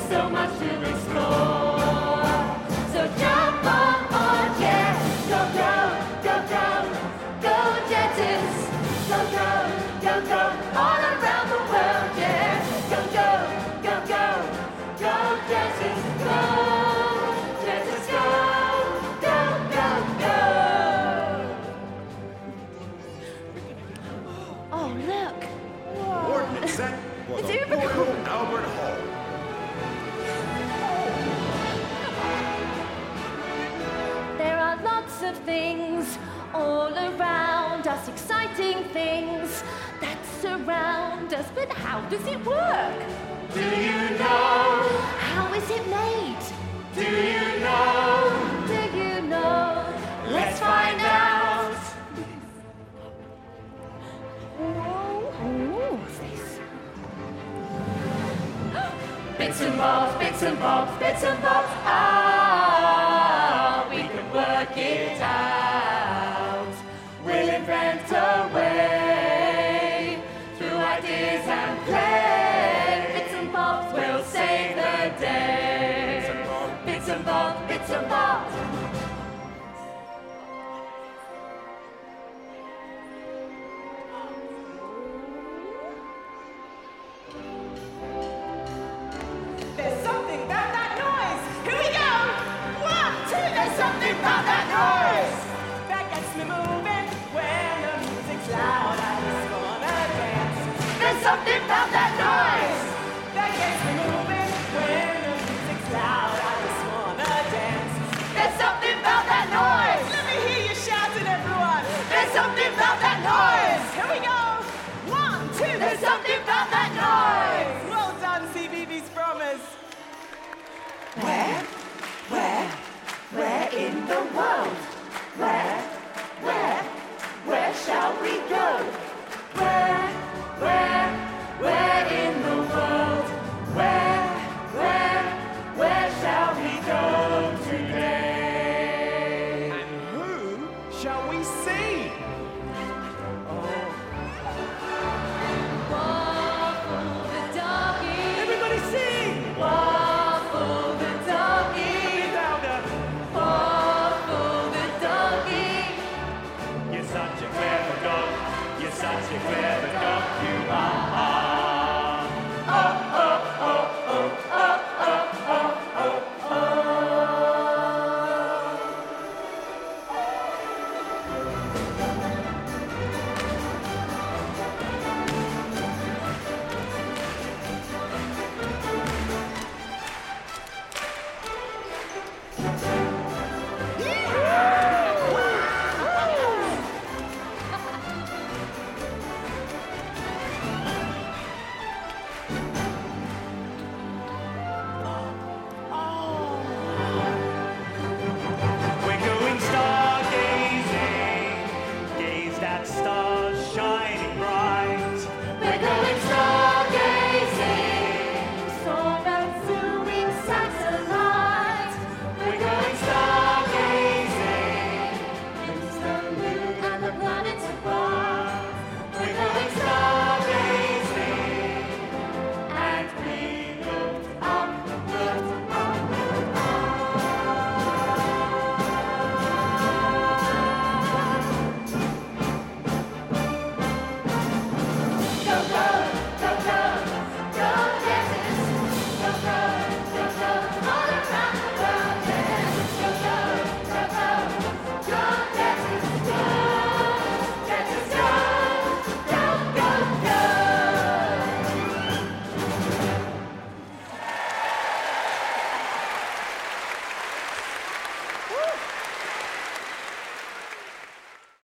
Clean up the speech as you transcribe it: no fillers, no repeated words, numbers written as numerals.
so much to explore. So jump on board, yeah. Go, go, go, go, go Jettons. Go, go, go, go, all around the world, yeah. Go, go, go, go, go Jettons. Go, Jettons, go, go, go, go. Oh, look. Coordinates set for the Royal Albert Hall. There are lots of things all around us, exciting things that surround us. But how does it work? Do you know? How is it made? Do you know? Do you know? Let's find out. What's this? Bits and bobs, bits and bobs, bits and bobs. Ah, we can work it out. We'll invent a way through ideas and play. Bits and bobs We'll save the day. Bits and bobs, bits and bobs. There's something about that noise. Here we go. 1, 2. There's something about that noise. That gets me moving when the music's loud. I just wanna dance. There's something about that